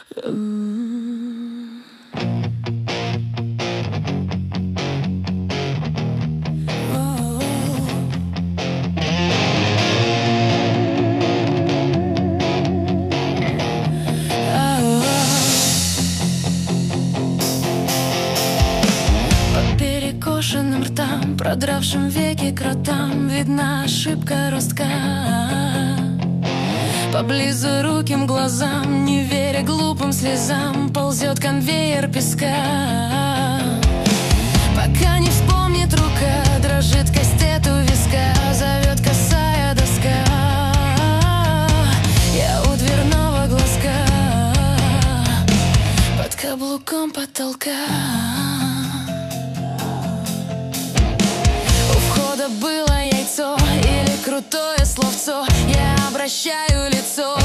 По перекошенным ртам, продравшим веки кротам, видна ошибка ростка. Поблизу руким глазам, не веря глупым слезам, ползет конвейер песка. Пока не вспомнит рука, дрожит кастет у виска, зовет косая доска. Я у дверного глазка, под каблуком потолка. У входа было яйцо или крутое словцо, я обращаю лицо.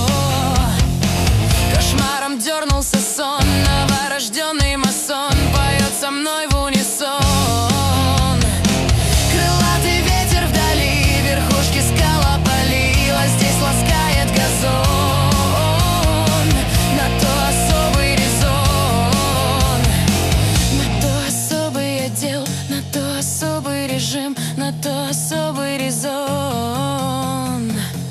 Кошмаром дернулся сон, новорожденный масон поет со мной в унисон. Крылатый ветер вдали, верхушки скал опалило, здесь ласкает газон. На то особый резон, на то особый отдел, на то особый режим, на то особый резон.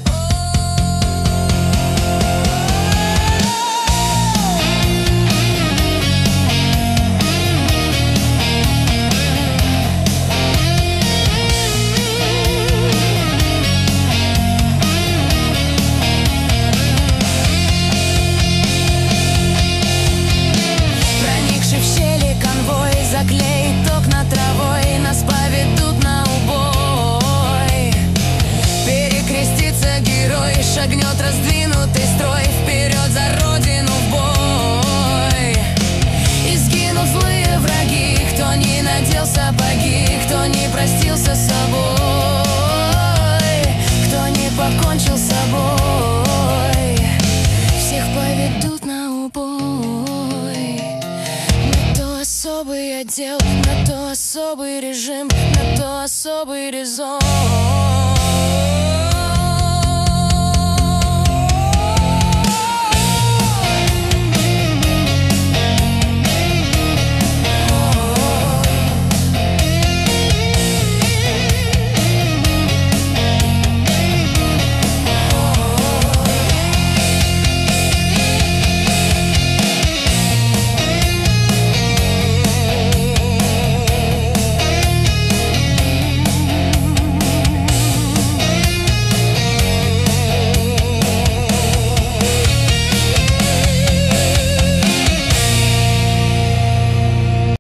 Заклеит окна травой, нас поведут на убой. Перекрестится герой, шагнет раздвинутый строй, вперед за родину в бой. И сгинут злые враги, кто не надел сапоги, кто не простился с собой, кто не покончил с собой. Всех поведут на убой. Особый отдел, на то особый режим, на то особый резон.